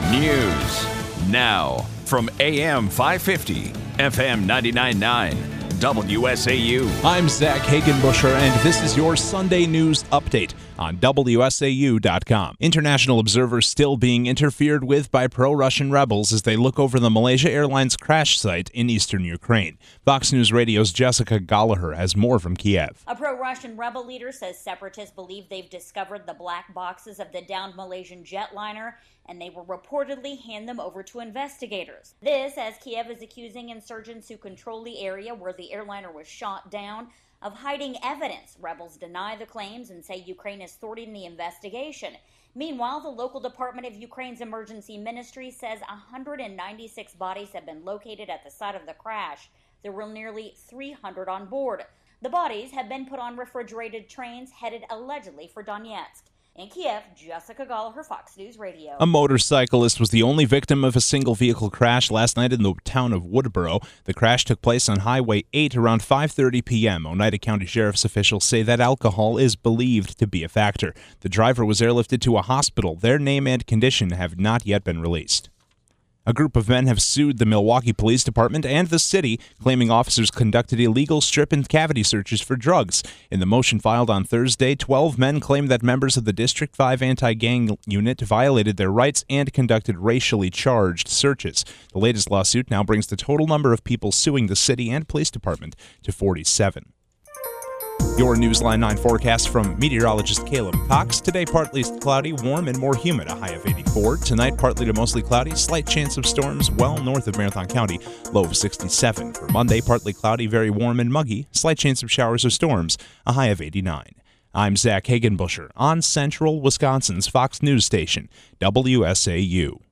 News now from AM 550, FM 99.9, WSAU. I'm Zach Hagenbusher, and this is your Sunday News Update on WSAU.com. International observers still being interfered with by pro-Russian rebels as they look over the Malaysia Airlines crash site in eastern Ukraine. Fox News Radio's Jessica Gallagher has more from Kiev. A pro-Russian rebel leader says separatists believe they've discovered the black boxes of the downed Malaysian jetliner, and they will reportedly hand them over to investigators. This as Kiev is accusing insurgents who control the area where the airliner was shot down of hiding evidence. Rebels deny the claims and say Ukraine is thwarting the investigation. Meanwhile, the local department of Ukraine's emergency ministry says 196 bodies have been located at the site of the crash. There were nearly 300 on board. The bodies have been put on refrigerated trains headed allegedly for Donetsk. In Kiev, Jessica Gallagher, Fox News Radio. A motorcyclist was the only victim of a single-vehicle crash last night in the town of Woodboro. The crash took place on Highway 8 around 5:30 p.m. Oneida County Sheriff's officials say that alcohol is believed to be a factor. The driver was airlifted to a hospital. Their name and condition have not yet been released. A group of men have sued the Milwaukee Police Department and the city, claiming officers conducted illegal strip and cavity searches for drugs. In the motion filed on Thursday, 12 men claim that members of the District 5 anti-gang unit violated their rights and conducted racially charged searches. The latest lawsuit now brings the total number of people suing the city and police department to 47. Your Newsline 9 forecast from meteorologist Caleb Cox. Today, partly cloudy, warm, and more humid, a high of 84. Tonight, partly to mostly cloudy, slight chance of storms well north of Marathon County, low of 67. For Monday, partly cloudy, very warm and muggy, slight chance of showers or storms, a high of 89. I'm Zach Hagenbusher on Central Wisconsin's Fox News Station, WSAU.